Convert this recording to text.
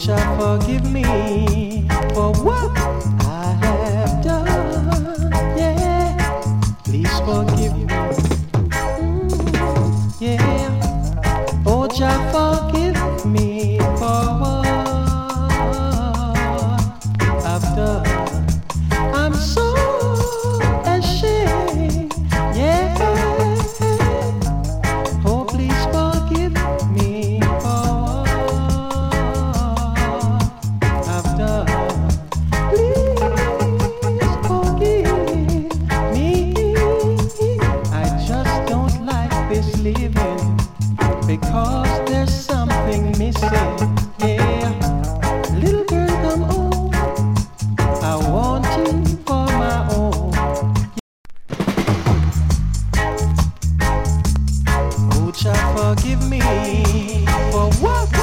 Child, forgive me for what I have done. Yeah, please forgive me. Yeah, oh Child, forgive me for what I've done. I'm so ashamed. Yeah, oh please forgive me for what I've done. Please forgive me. I just don't like this living because there's something missing. Yeah, little girl, come home. I want you for my own. Oh, Child, forgive me for what